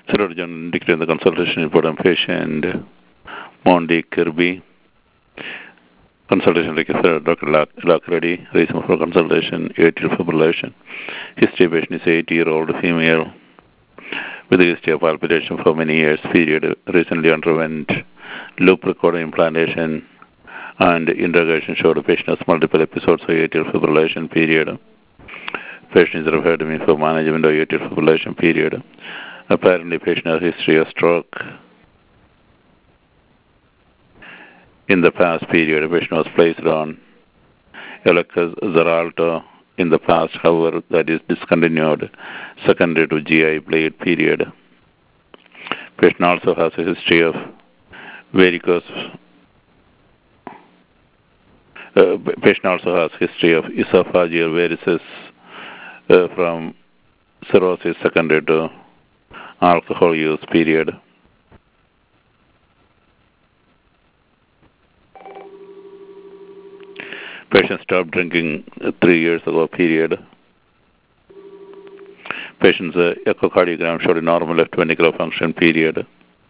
Surgeon declared the consultation report on patient Mondi Kirby. Consultation requested Dr. Lakredi. Reason for consultation, atrial fibrillation. History patient is 80-year-old female with a history of palpitation for many years. Period. Recently underwent loop recorder implantation and interrogation showed the patient has multiple episodes of atrial fibrillation. Period. Patient is referred to me for management of atrial fibrillation. Period. Apparently, patient has a history of stroke. In the past period, a patient was placed on Eliquis Xarelto in the past, however, that is discontinued secondary to GI bleed. Period. Patient also has a history of varicose. Patient also has history of esophageal varices from cirrhosis secondary to alcohol use. Period. Patient stopped drinking 3 years ago. Period. Patient's echocardiogram showed a normal left ventricular function. Period.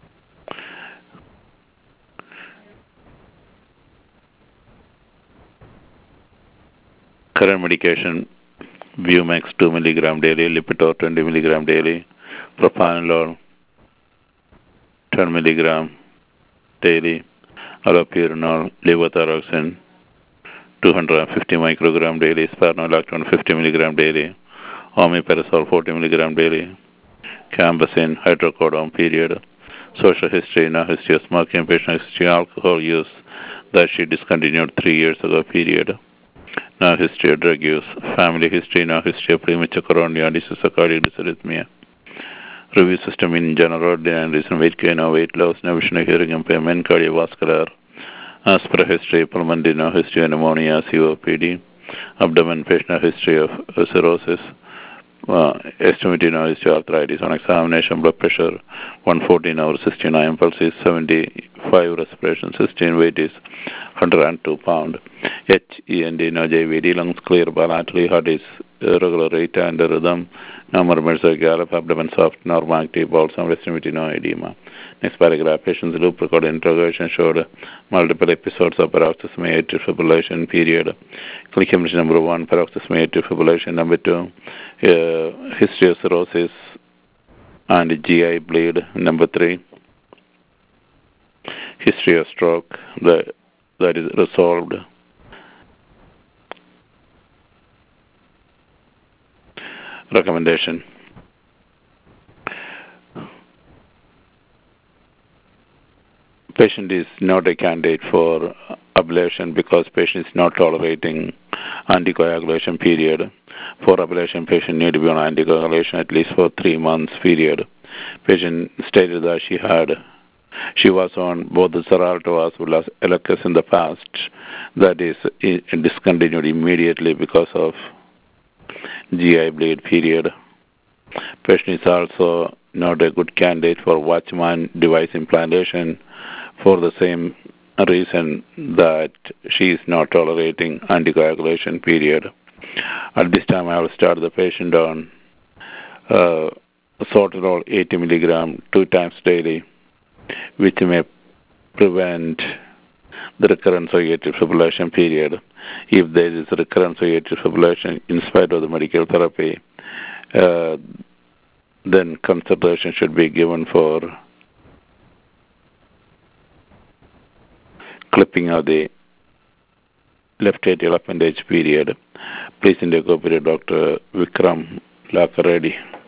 Current medication: Bumex 2 mg daily, Lipitor 20 mg daily, propranolol 10 mg daily, allopurinol, levothyroxine 250 microgram daily, spironolactone 50 mg daily, omeprazole 40 mg daily, cambazine, hydrocodone. Period. Social history: no history of smoking. Patient history of alcohol use that she discontinued 3 years ago. Period. No history of drug use. Family history: no history of premature coronary disease or cardiac dysarrhythmia. Review system in general: and recent weight gain or weight loss, no vision or hearing impairment, cardiovascular. As per history, pulmonary: no history of pneumonia, COPD. Abdomen: patient history of cirrhosis. Estimated no history of arthritis. On examination, blood pressure 114/69, pulse is 75, respiration 16, weight is 102 pounds. HEND no JVD, lungs clear bilaterally, heart is regular rate and rhythm. No murmurs or gallop, abdomen soft, normal active, bowel sound, estimated no edema. Next paragraph: patient's loop record interrogation showed multiple episodes of paroxysmal atrial fibrillation. Period. Clinical emergency number 1, paroxysmal atrial fibrillation. Number 2, history of cirrhosis and GI bleed. Number 3, history of stroke that is resolved. Recommendation: patient is not a candidate for ablation because patient is not tolerating anticoagulation. Period. For ablation, patient need to be on anticoagulation at least for 3 months. Period. Patient stated that she was on both the Xarelto as well as Eliquis in the past. That is discontinued immediately because of GI bleed. Period. Patient is also not a good candidate for Watchman device implantation for the same reason that she is not tolerating anticoagulation. Period. At this time, I will start the patient on sotalol 80 mg 2 times daily, which may prevent the recurrence of atrial fibrillation. Period. If there is a recurrence of atrial fibrillation in spite of the medical therapy, then consideration should be given for clipping of the left atrial appendage. Period. Please indicate Dr. Vikram Lakredi.